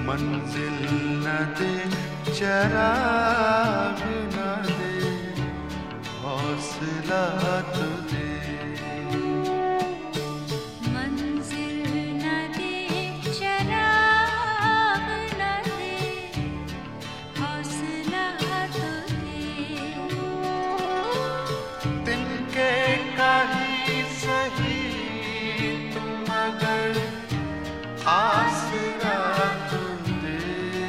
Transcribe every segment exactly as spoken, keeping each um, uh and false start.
मंजिल न दे, चराग न दे, हौसला तो दे। मंजिल न दे, चराग न दे, हौसला तो दे। तिनके कहीं सही तुम मगर आसरा तो दे।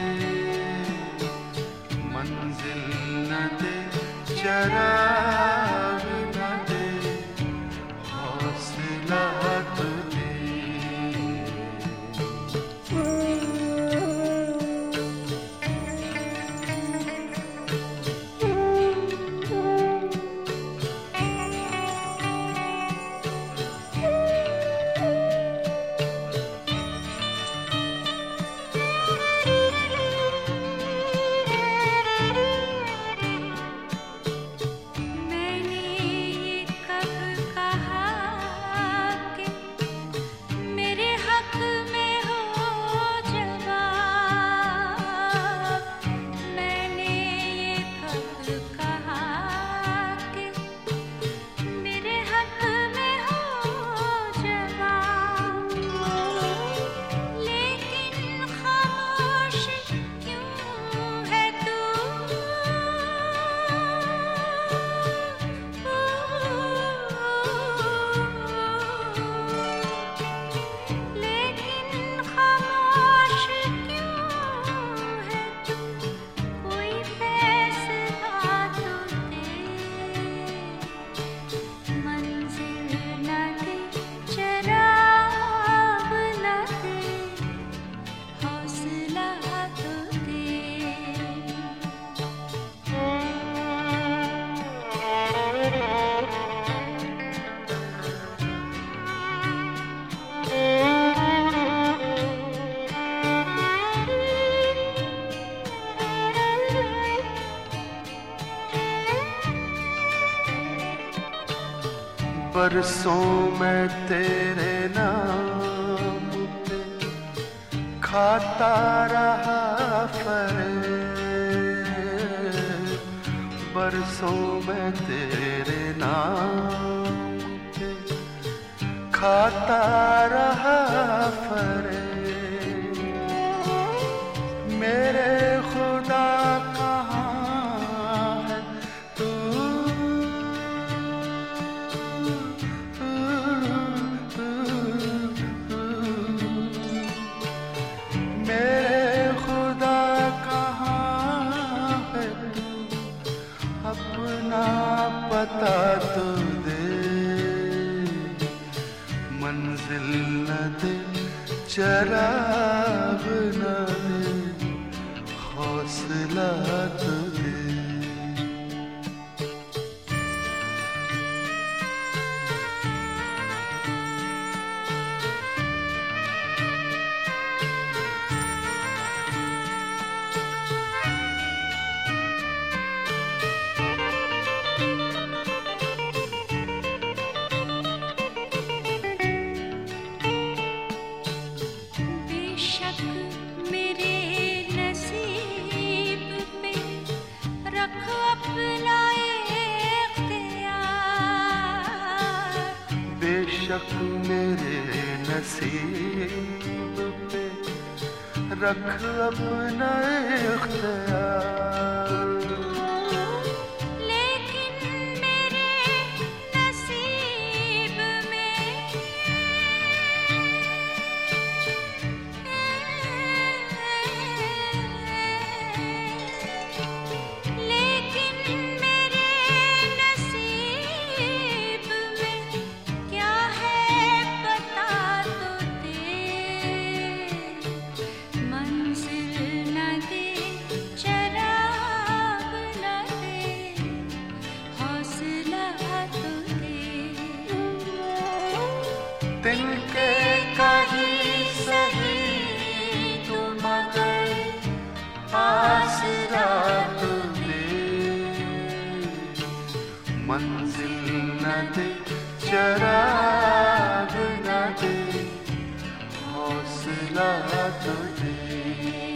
मंजिल न दे, चराग न दे, हौसला तो दे। बरसों में तेरे नाम पे खाता रहा फरेब। बरसों में तेरे नाम पे खाता रहा फरेब। मेरे खुदा कहाँ है तू, अपना पता तो दे। मंजिल न दे, चराग न दे, हौसला तो दे। बेशक मेरे नसीब पे रख अपना इख्तियार। लेकिन मेरे नसीब में लेकिन मेरे नसीब में क्या है बता तो दे। मंजिल न दे, चराग न दे, हौसला तो दे। तिनके कहीं सही तू मगर आसरा तो दे। मंजिल न दे, चराग न दे, हौसला तो दे।